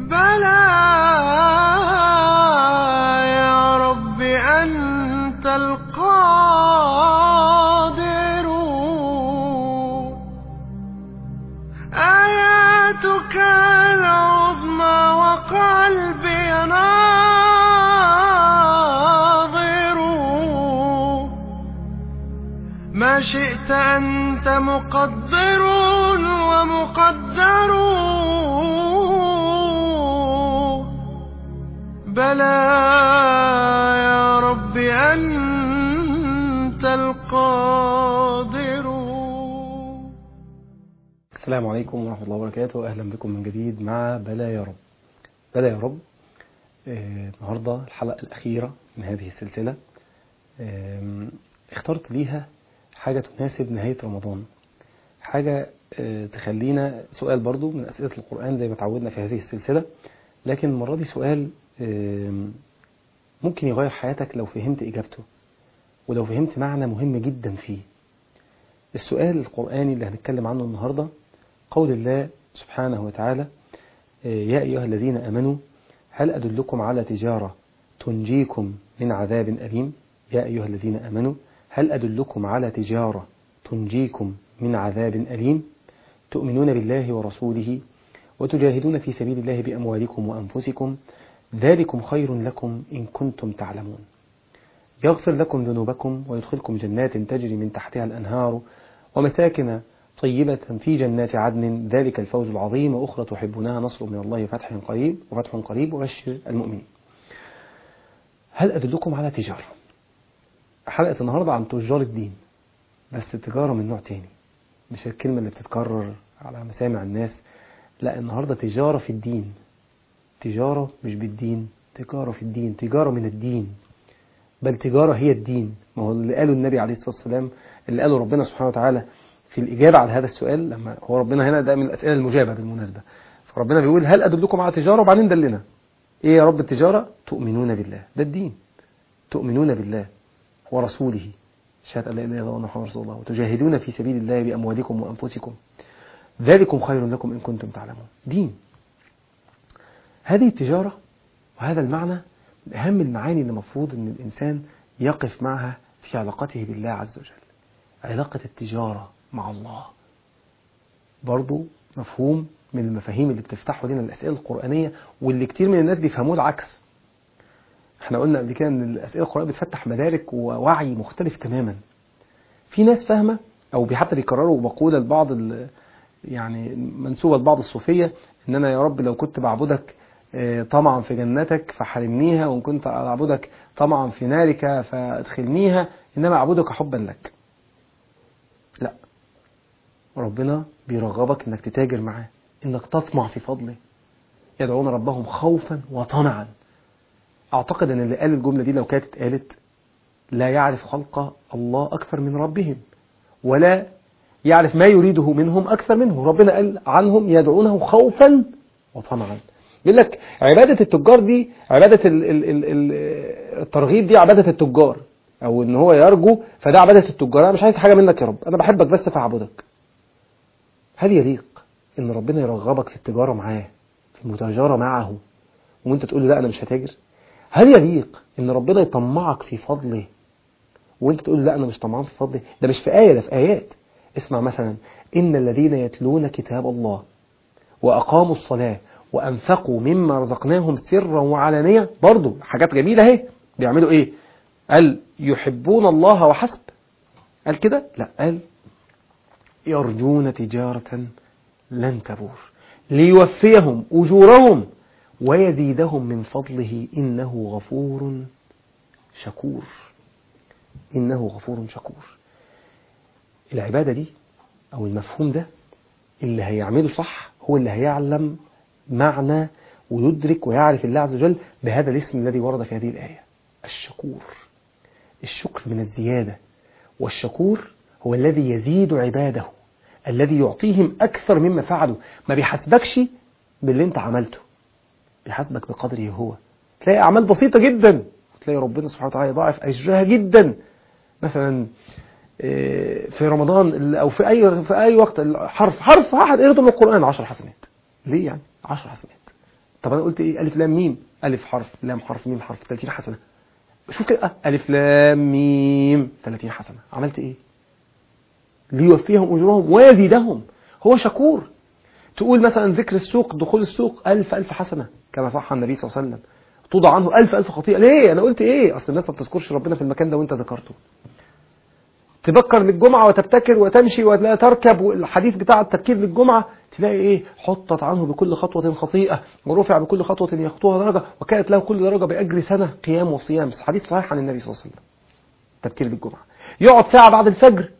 بلى يا رب أنت القادر، آياتك العظمى وقلبي ناظر، ما شئت أنت مقدر ومقدر، بلى يا رب أنت القادر. السلام عليكم ورحمة الله وبركاته، أهلا بكم من جديد مع بلى يا رب. بلى يا رب. النهاردة الحلقة الأخيرة من هذه السلسلة. اخترت ليها حاجة تناسب نهاية رمضان، حاجة تخلينا سؤال برضو من أسئلة القرآن زي ما تعودنا في هذه السلسلة، لكن المرة دي سؤال ممكن يغير حياتك لو فهمت إجابته ولو فهمت معنى مهم جدا فيه. السؤال القرآني اللي هنتكلم عنه النهاردة قول الله سبحانه وتعالى: يا أيها الذين آمنوا هل أدلكم على تجارة تنجيكم من عذاب أليم؟ يا أيها الذين آمنوا هل أدلكم على تجارة تنجيكم من عذاب أليم؟ تؤمنون بالله ورسوله وتجاهدون في سبيل الله بأموالكم وأنفسكم ذلكم خير لكم إن كنتم تعلمون. يغفر لكم ذنوبكم ويدخلكم جنات تجري من تحتها الأنهار ومساكن طيبة في جنات عدن ذلك الفوز العظيم وأخرى تحبونها نصر من الله وفتح قريب وبشر المؤمنين. هل أدلكم على تجارة؟ حلقة النهاردة عن تجار الدين، بس تجارة من نوع تاني، مش الكلمة اللي بتتكرر على مسامع الناس، لا، النهاردة تجارة في الدين، تجارة مش بالدين، تجارة في الدين، تجارة من الدين، بل تجارة هي الدين. ما هو اللي قاله النبي عليه الصلاة والسلام، اللي قاله ربنا سبحانه وتعالى في الإجابة على هذا السؤال، لما هو ربنا هنا ده من الأسئلة المجابة بالمناسبة، فربنا بيقول هل أدلكم على تجارة، وبعدين دلنا إيه يا رب التجارة؟ تؤمنون بالله، ده الدين، تؤمنون بالله ورسوله شهادة لا إله إلا الله محمد رسول الله وتجاهدون في سبيل الله بأموالكم وأنفسكم ذلكم خير لكم إن كنتم تعلمون. دين. هذه التجارة وهذا المعنى من أهم المعاني اللي المفروض أن الإنسان يقف معها في علاقته بالله عز وجل. علاقة التجارة مع الله برضو مفهوم من المفاهيم اللي بتفتحه لنا الأسئلة القرآنية، واللي كتير من الناس بيفهموه العكس. احنا قلنا قبل كده ان الأسئلة القرآنية بتفتح مدارك ووعي مختلف تماما. في ناس فاهمة أو حتى بيكرروا مقولة البعض يعني منسوبة لبعض الصوفية، ان انا يا رب لو كنت بعبدك طمعا في جنتك فحرمنيها، وان كنت اعبدك طمعا في نارك فادخلنيها، انما اعبدك حبا لك. لا، ربنا بيرغبك انك تتاجر معاه، انك تطمع في فضله. يدعون ربهم خوفا وطمعا. اعتقد ان اللي قال الجملة دي لو كانت اتقالت لا يعرف خلق الله اكثر من ربهم، ولا يعرف ما يريده منهم أكثر منه. ربنا قال عنهم يدعونه خوفا وطمعا. يقول لك عبادة التجار دي، عبادة الترغيب دي عبادة التجار، أو إن هو يرجو، فده عبادة التجار. أنا مش عايز حاجة منك يا رب، أنا بحبك بس فأعبدك. هل يليق إن ربنا يرغبك في التجارة معاه، في المتاجرة معه، وأنت تقول له لا أنا مش هتاجر؟ هل يليق إن ربنا يطمعك في فضله وأنت تقول له لا أنا مش طمعان في فضله؟ ده مش في آية، ده في آيات. اسمع مثلا: إن الذين يتلون كتاب الله وأقاموا الصلاة وأنفقوا مما رزقناهم سرا وعلانية، برضو حاجات جميلة اهي، بيعملوا إيه؟ قال يحبون الله وحسب؟ قال كده؟ لا، قال يرجون تجارة لن تبور ليوفيهم أجورهم ويزيدهم من فضله إنه غفور شكور. إنه غفور شكور. العبادة دي أو المفهوم ده اللي هيعمله صح هو اللي هيعلم معنى ويدرك ويعرف الله عز وجل بهذا الاسم الذي ورد في هذه الآية: الشكور. الشكر من الزيادة، والشكور هو الذي يزيد عباده، الذي يعطيهم أكثر مما فعلوا. ما بيحاسبكش باللي انت عملته، بيحاسبك بقدره هو. تلاقي أعمال بسيطة جدا وتلاقي ربنا سبحانه وتعالى يضاعف أجرها جدا. مثلا في رمضان أو في أي وقت، حرف واحد قريته من القرآن 10 حسنات. ليه يعني 10 حسنات؟ طب انا قلت ايه؟ الف لام ميم، الف حرف، لام حرف، ميم حرف، 30 حسنه. شوف كده، الف لام ميم 30 حسنه. عملت ايه؟ ليوفيهم اجورهم ويزيدهم. هو شكور. تقول مثلا ذكر السوق، دخول السوق، ألف حسنه كما صح النبي صلى الله عليه وسلم، توضع عنه ألف خطيئه. ليه؟ انا قلت ايه؟ اصل الناس ما بتذكرش ربنا في المكان ده وانت ذكرته. تبكر للجمعة وتبتكر وتمشي ولا تركب، والحديث بتاع التبكير للجمعة تلاقي ايه؟ حطت عنه بكل خطوة خطيئة، ورفع بكل خطوة يخطوها درجة، وكانت له كل درجة بأجر سنة قيام وصيام. حديث صحيح عن النبي صلى الله عليه وسلم. تبكير للجمعة. يقعد ساعة بعد الفجر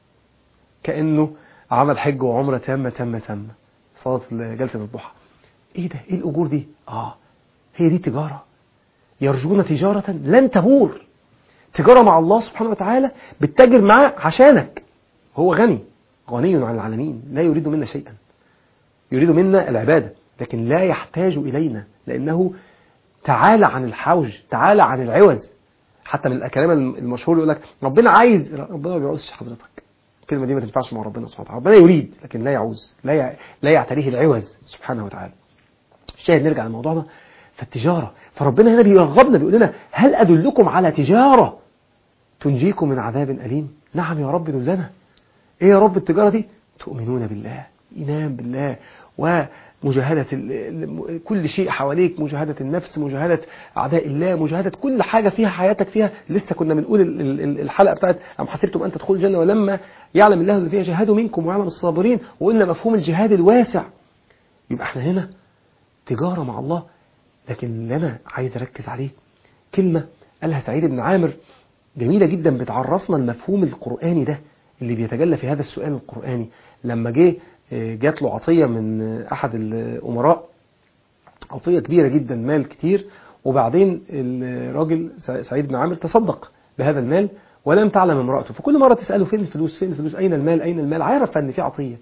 كأنه عمل حج وعمرة تامة صلاة جلسة الضحى. ايه ده؟ ايه الأجور دي؟ هي دي تجارة. يرجون تجارة لن تبور. تجارة مع الله سبحانه وتعالى، بتتاجر معاه عشانك. هو غني عن العالمين، لا يريد منا شيئا، يريد منا العبادة، لكن لا يحتاج إلينا، لأنه تعالى عن الحوج، تعالى عن العوز. حتى من الكلام المشهور يقول لك ربنا عايز، ربنا ما بيعوزش حضرتك. الكلمة دي ما تنفعش مع ربنا سبحانه وتعالى. ربنا يريد لكن لا يعوز، لا يعتريه العوز سبحانه وتعالى. الشاهد نرجع لموضوعنا. فالتجارة، فربنا هنا بيرغبنا، بيقول لنا هل أدلكم على تجارة تنجيكم من عذاب أليم؟ نعم يا رب دلنا. ايه يا رب التجارة دي؟ تؤمنون بالله، إيمان بالله، ومجاهدة كل شيء حواليك، مجاهدة النفس، مجاهدة أعداء الله، مجاهدة كل حاجة فيها حياتك فيها. لسه كنا بنقول الحلقة بتاعت أم حسبتم أن تدخلوا الجنة ولما يعلم الله الذين جاهدوا منكم ويعلم الصابرين، وقلنا مفهوم الجهاد الواسع. يبقى احنا هنا تجارة مع الله. لكن اللي أنا عايز أركز عليه كلمة قالها سعيد بن عامر جميلة جدا، بتعرفنا المفهوم القرآني ده اللي بيتجلى في هذا السؤال القرآني. لما جات له عطية من أحد الأمراء، عطية كبيرة جدا، مال كتير، وبعدين الراجل سعيد بن عامر تصدق بهذا المال ولم تعلم امرأته، فكل مرة تسأله فين الفلوس، فين الفلوس، أين المال، أين المال، عارف أن في عطية،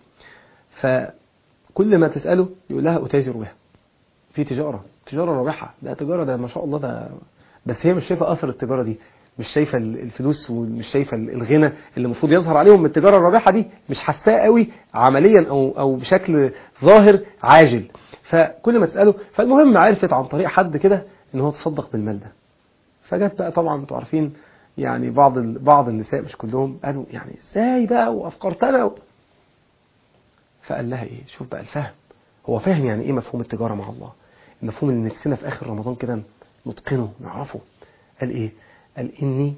فكل ما تسأله يقول لها أتاجر بها، في تجارة رابحة، ده تجارة، ده ما شاء الله، ده بس هي مش شايفة أثر التجارة دي، مش شايفة الفلوس، ومش شايفة الغنى اللي المفروض يظهر عليهم من التجارة الرابحة دي، مش حاساه قوي عمليا أو بشكل ظاهر عاجل. فكل ما تسأله، فالمهم عرفت عن طريق حد كده إن هو تصدق بالمال ده. فجت بقى طبعا انتوا عارفين يعني بعض النساء مش كلهم قالوا يعني ازاي بقى وأفكرتنا فقال لها ايه؟ شوف بقى الفهم، هو فاهم يعني ايه مفهوم التجارة مع الله، المفهوم اللي نفسنا في آخر رمضان كده نتقنه نعرفه. قال ايه؟ قال إني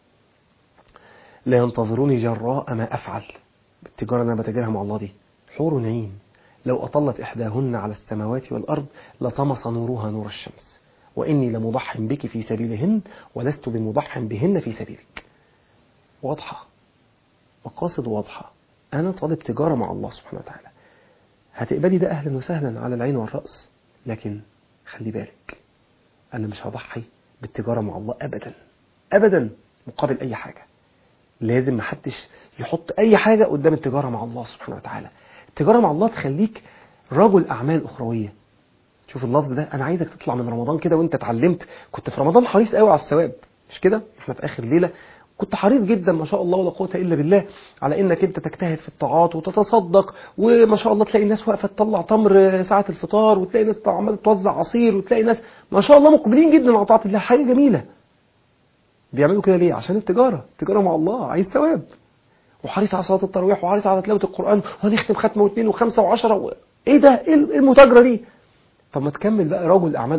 لا ينتظروني جراء ما أفعل. بالتجارة أنا بتجارها مع الله دي حور عين لو أطلت إحداهن على السماوات والأرض لطمس نورها نور الشمس، وإني لمضح بك في سبيلهن ولست بمضح بهن في سبيلك. واضحة، مقاصد واضحة. أنا طالب تجارة مع الله سبحانه وتعالى، هتقبلي ده أهلا وسهلا على العين والرأس، لكن خلي بالك أنا مش هضحي بالتجارة مع الله أبدا مقابل أي حاجة. لازم محدش يحط أي حاجة قدام التجارة مع الله سبحانه وتعالى. التجارة مع الله تخليك رجل أعمال أخروية. شوف اللفظ ده، أنا عايزك تطلع من رمضان كده وانت اتعلمت. كنت في رمضان حريص قوي على الثواب، مش كده؟ احنا في آخر ليلة كنت حريص جدا ما شاء الله ولا قوة إلا بالله على إنك أنت تجتهد في الطاعات وتتصدق، وما شاء الله تلاقي الناس واقفة تطلع تمر ساعة الفطار، وتلاقي ناس عمالة توزع عصير، وتلاقي ناس ما شاء الله مقبلين جدا على طاعة الله. حاجة جميلة. بيعملوا كده ليه؟ عشان التجارة مع الله، عايز ثواب، وحريص على صلاة التراويح، وحريص على تلاوة القرآن، وهنختم ختمة واثنين وخمسة وعشرة ايه ده؟ ايه المتاجرة دي؟ طب ما تكمل بقى رجل أعمال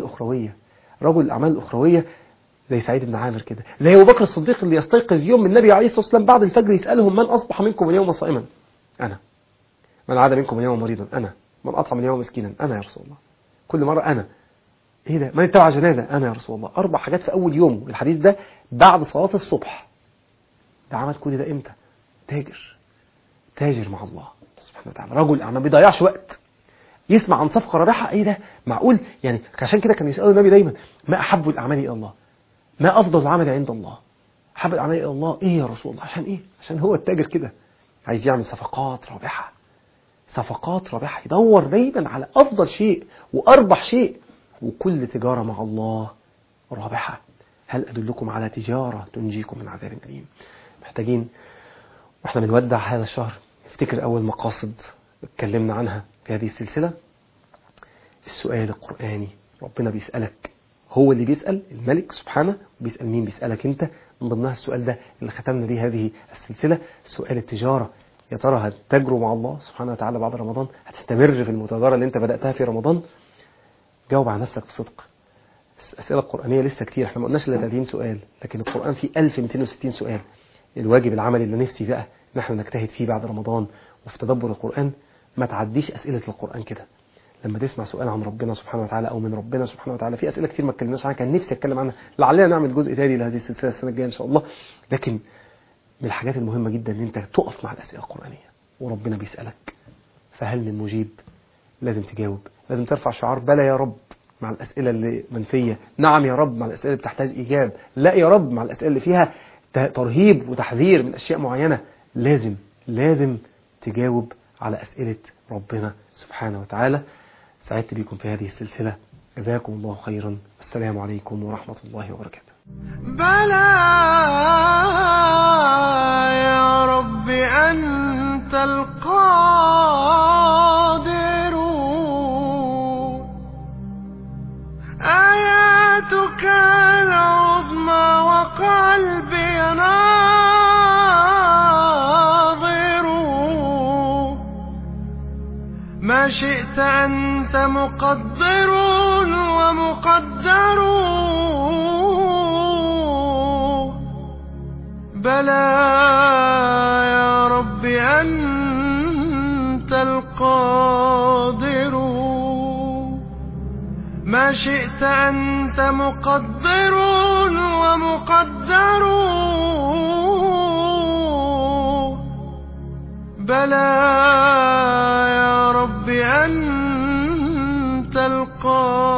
أخروية زي سعيد بن عامر كده، زي أبو بكر الصديق اللي يستيقظ يوم من النبي عليه الصلاة والسلام بعد الفجر يسألهم من أصبح منكم اليوم صائما؟ أنا. من عاد منكم اليوم مريضا؟ أنا. من أطعم اليوم مسكينا؟ أنا يا رسول الله. كل مرة أنا. ايه ده؟ من اتبع جنازة؟ أنا يا رسول الله. 4 حاجات في أول يوم. الحديث ده بعد صلاة الصبح. ده عمل كل ده إمتى؟ تاجر مع الله سبحانه وتعالى، رجل أعمال، ما بيضيعش وقت. يسمع عن صفقة رابحة، ايه ده؟ معقول؟ يعني عشان كده كان يسأله النبي دايما ما أحب الأعمال إلى الله؟ ما أفضل العمل عند الله؟ أحب الأعمال إلى الله إيه يا رسول الله؟ عشان إيه؟ عشان هو التاجر كده عايز يعمل صفقات رابحة، يدور دايما على أفضل شيء وأربح شيء، وكل تجارة مع الله رابحة. هل أدلكم على تجارة تنجيكم من عذاب أليم؟ محتاجين واحنا بنودع هذا الشهر نفتكر أول مقاصد اتكلمنا عنها في هذه السلسلة. السؤال القرآني ربنا بيسألك، هو اللي بيسأل الملك سبحانه، وبيسأل مين؟ بيسألك انت. من ضمنها السؤال ده اللي ختمنا بيه هذه السلسلة، سؤال التجارة. يا ترى هتجروا مع الله سبحانه وتعالى بعد رمضان؟ هتستمر في المتاجرة اللي انت بدأتها في رمضان؟ جاوب على نفسك بصدق. الأسئلة القرآنية لسه كتير، احنا ما قلناش الا 30 سؤال، لكن القرآن فيه 1260 سؤال. الواجب العملي اللي نفسي بقى ان احنا نجتهد فيه بعد رمضان وفي تدبر القرآن، ما تعديش أسئلة القرآن كده. لما تسمع سؤال عن ربنا سبحانه وتعالى او من ربنا سبحانه وتعالى، في أسئلة كتير ما اتكلمناش عنها، كان نفسي اتكلم عنها، لعلنا نعمل جزء تاني لهذه السلسلة السنة الجاية ان شاء الله. لكن من الحاجات المهمة جدا ان انت تقف مع الأسئلة القرآنية وربنا بيسألك، فهل من مجيب؟ لازم تجاوب، لازم ترفع شعار بلى يا رب مع الأسئلة اللي منفية، نعم يا رب مع الأسئلة اللي بتحتاج إيجاب، لا يا رب مع الأسئلة اللي فيها ترهيب وتحذير من أشياء معينة. لازم تجاوب على أسئلة ربنا سبحانه وتعالى. سعدت بكم في هذه السلسلة، جزاكم الله خيرا، والسلام عليكم ورحمة الله وبركاته. بلى يا رب أنت القادر، آياتك العظمى وقلبي ناظر، ما شئت أنت مقدر ومقدر، بلى يا رب أنت القادر، ما شئت أنت مقدر ومقدر، بلى يا رب أنت القادر.